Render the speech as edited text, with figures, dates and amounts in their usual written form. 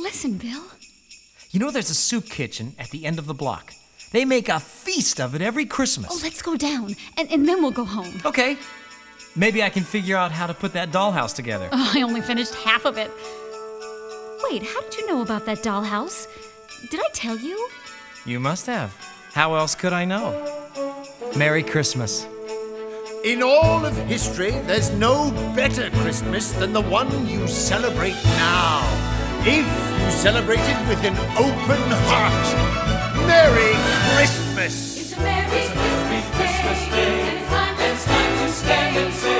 Listen, Bill. You know there's a soup kitchen at the end of the block. They make a feast of it every Christmas. Oh, let's go down, and then we'll go home. Okay. Maybe I can figure out how to put that dollhouse together. Oh, I only finished half of it. Wait, how did you know about that dollhouse? Did I tell you? You must have. How else could I know? Merry Christmas. In all of history, there's no better Christmas than the one you celebrate now. If you celebrate it with an open heart. Merry Christmas! It's a Merry Christmas Day, and it's time to stay and say